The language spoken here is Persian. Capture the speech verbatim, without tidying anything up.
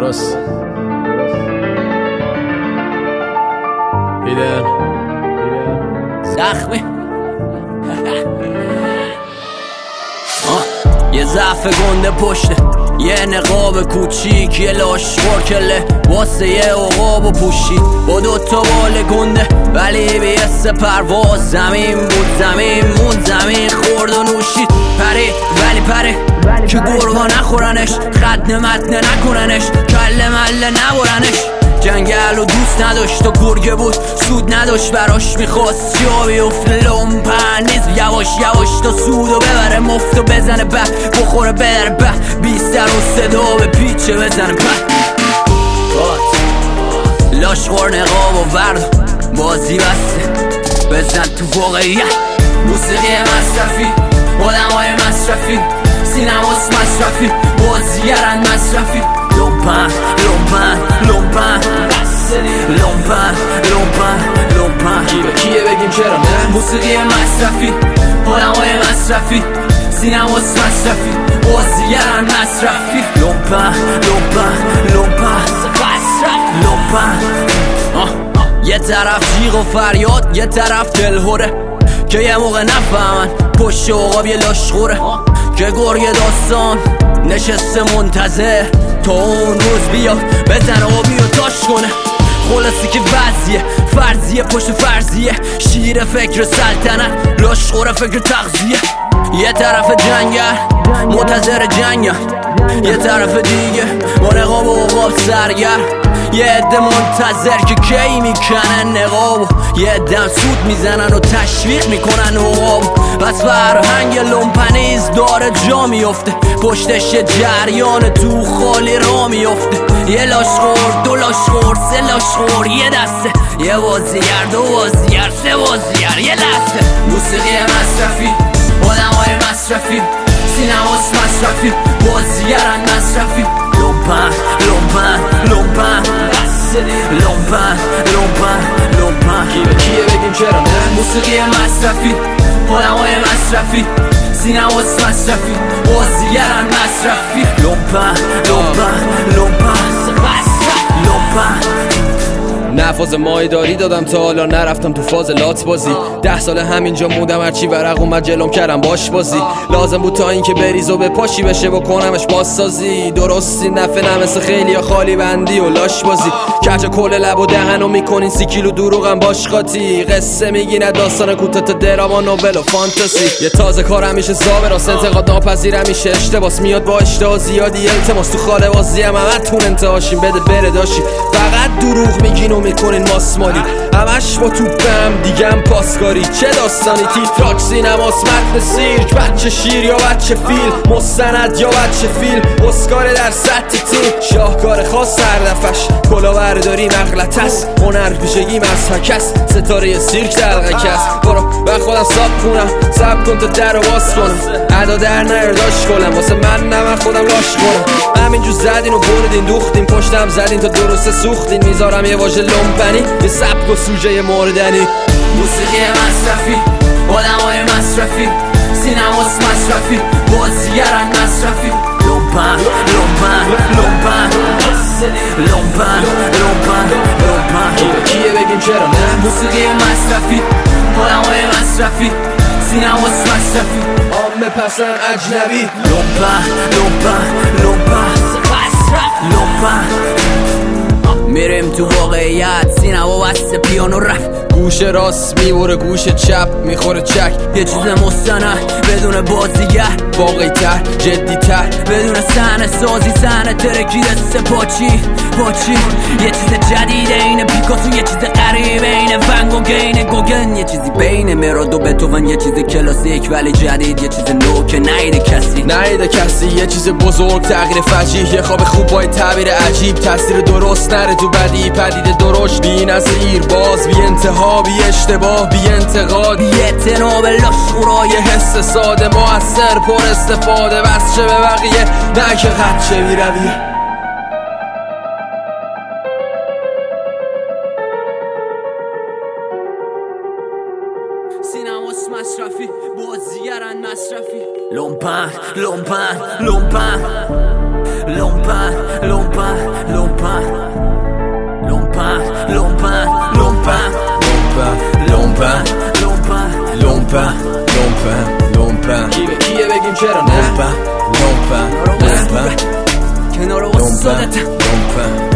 درست ایدن زخمی یه ضعف گنده پشته، یه نقاب کوچیک، یه لاشخور کله واسه یه عقاب و پوشید با دوتا بال گنده ولی بیست پرواز. زمین بود زمین مون زمین خورد و نوشید پره ولی پره که گرگا نخورنش، خدن متنه نکننش، کله مله نبرنش. جنگل و دوست نداشت و گرگه بود سود نداشت براش، میخواست جا بیفته لومپن نیز یواش یواش تا سودو ببره مفت و بزنه به بخوره بدره به بیستر و صدا به پیچه بزنه به لاشخور نقاب و ورد بازی بسته بزن تو واقعیت. موسیقی مصرفی آدم های مصرفی سینماس مصرفی بازیگرن مصرفی لومپن لومپن لومپن لومپن لومپن لومپن کی به کیه بگیم چرا نه؟ موسیقی مصرفی آدم های مصرفی سینماس مصرفی بازیگرن مصرفی لومپن لومپن لومپن لومپن. یه طرف جیغ و فریاد یه طرف دلهوره که یه موقع نفهمن پشت عقاب یه لاشخوره که گرگ داستان نشسته منتظر تا اون روز بیاد بزن آبی و تاش کنه. خلاصی که وضعیه فرضیه پشت فرضیه شیر فکر سلطنت لاشخور فکر تغذیه. یه طرف جنگل منتظر جنگل، یه طرف دیگه با نقاب و عقاب سرگر. یه عده منتظر که کی میکنن نقاب، یه عده سود میزنن و تشویق میکنن عقاب. پس فرهنگ لومپنیز داره جا میفته پشتش یه جریان تو خالی را میفته. یه لاشخور دو لاشخور سه لاشخور یه دسته، یه بازیگر دو بازیگر سه بازیگر یه دسته. موسیقی مصرفی آدم های مصرفی سینماس مصرفی بازیگرن مصرفی لومپن لومپن لومپن لومپن لومپن لومپن. کی به کیه بگیم چرا نه؟ موسیقی مصرفی آدم های مصرفی سینماس مصرفی بازیگرن مصرفی لومپن لومپن لومپن لومپن. نه فاز مایداری دادم تا حالا نرفتم تو فاز لات بازی. ده ساله همینجا موندم هرچی ورق اومد جلوم کردم باش بازی. لازم بود تا این که بریز و به پاشی بشه بکنمش بازسازی. درستی نفه نه مثل خیلی یا خالی بندی و لاش بازی. کج کل لب و دهنو میکنین سی کیلو دروغم باش قاطی. قصه میگی نه داستان کوتاه تا دراما نوول و فانتزی. یه تازه کارم میشه زابه راست انتقاد ناپذیرم میشه اشتباس میاد با اشتها زیادی التماس تو خاله بازی هم همتون انتهاشین بده بره داشی. فقط دروغ میگین و میکنین ماسمالی همش با توپم دیگم پاسکاری. چه داستانی تیتراک سینماس متن سیرک بچه شیر یا بچه فیلم مستند یا بچه فیلم اسکار در سطح تیم شاهکار خاص هر دفش کلاهبرداری مغلط است هنر پیشگی مسحک است ستاره سیرک دلغک است. برو من خودم ساب خونم سب کن تا در رو باز کنم ادا در نرداش کنم واسه من نه من خودم لاش کنم. همینجور زدین و بردین دوختین پشتم زدین تا درست سوختین. میذارم یه واژه لومپنی یه سبک و سوژه موردنی. موسیقی مصرفی آدم های مصرفی سینماس مصرفی بازیگرن مصرفی لومپن لومپن لومپن لومپن لومپن لومپن. کی به کیه بگیم چرا نه؟ موسیقی مصرفی آدم های مصرفی سینماس مصرفی عامه پسن اجنبی لومپن لومپن لومپن لومپن. میریم تو واقعیت سینما بسته پیانو رفت گوش راست میبره گوش چپ میخوره چک. یه چیز مستند بدون بازیگر واقعی تر جدی تر بدون صحنه سازی صحنه ترکیده سه پاچی پاچی. یه چیز جدیده این پیکاسو یه چیز غریبه این ون گوگ این گوگن. یه چیزی بین مراد و بتوون یه چیز کلاسیک ولی جدید یه چیز نو که نیده کسی نیده کسی. یه چیز بزرگ تغییر فجیح یه خواب خوب با تعبیر عجیب تاثیر درست نره تو بدی پدید درشت بی نظیر باز بی انتها بی اشتباه بی انتقاد بی اعتناب لاشخورای حس ساده موثر پر استفاده بس چه به بقیه نه که قد چه بی رویه. سینماس مصرفی بازیگرن مصرفی لومپن لومپن لومپن لومپن لومپن لومپن لومپن لومپن لومپن لومپن لومپن لومپن لومپن لومپن کی به کیه بگیم چرا نه لومپن لومپن کنار استادت لومپن